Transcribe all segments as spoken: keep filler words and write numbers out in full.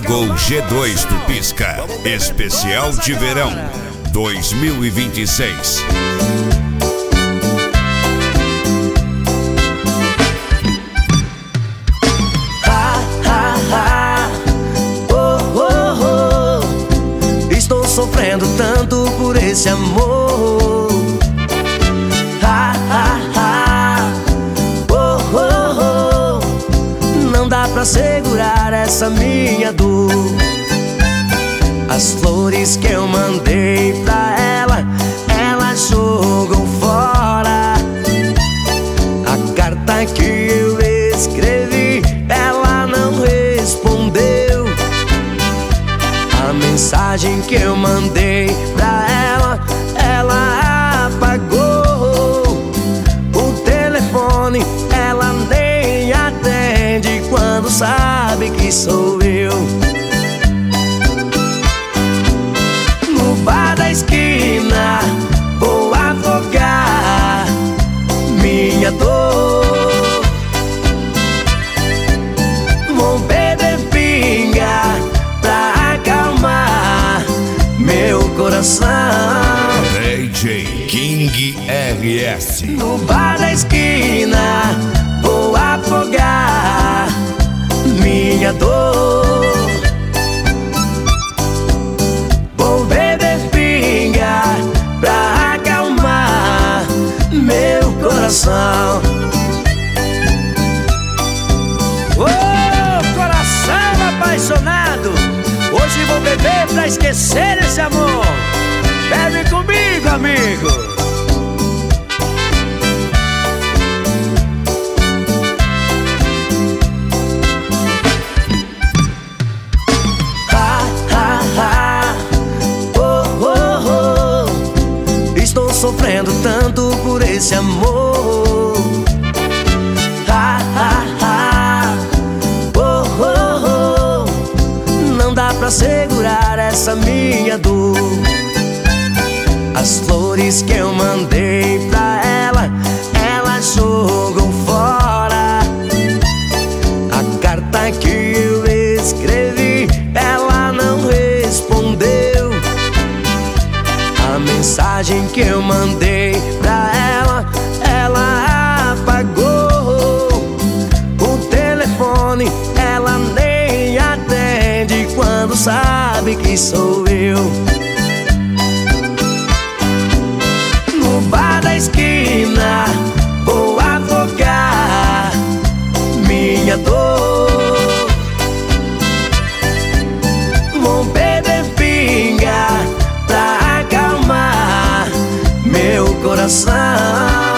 Gol G dois do Pisca, especial de verão dois mil e vinte e seis. Ha, ha, ha. Oh, oh, oh. Estou sofrendo tanto por esse amor. Ha, ha, ha. Oh, oh, oh. Não dá pra segurar essa minha dor. As flores que eu mandei pra ela, ela jogou fora. A carta que eu escrevi, ela não respondeu. A mensagem que eu mandei pra ela, ela apagou. O telefone ela nem atende quando sabe que sou eu. No bar da esquina vou afogar minha dor. Vou beber pinga pra acalmar meu coração. D J King R S. No bar da esquina vou afogar minha dor. Vou beber pinga pra acalmar meu coração. Ô, oh, coração apaixonado, hoje vou beber pra esquecer esse amor. Bebe comigo, amigo. Sofrendo tanto por esse amor. Ha, ha, ha. Oh, oh, oh. Não dá pra segurar essa minha dor. As flores que eu mandei pra ela, ela jogou fora. A carta que eu escrevi, ela não respondeu. A mensagem que eu mandei pra ela, ela apagou. O telefone ela nem atende quando sabe que sou eu. No bar da esquina vou afogar minha dor. Vou beber pinga pra acalmar meu coração.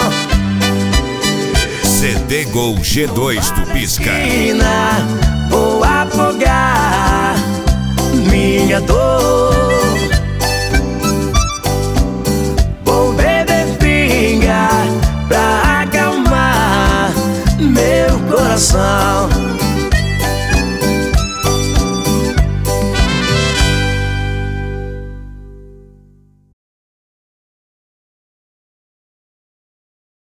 C D Gol G dois do Pisca. Vou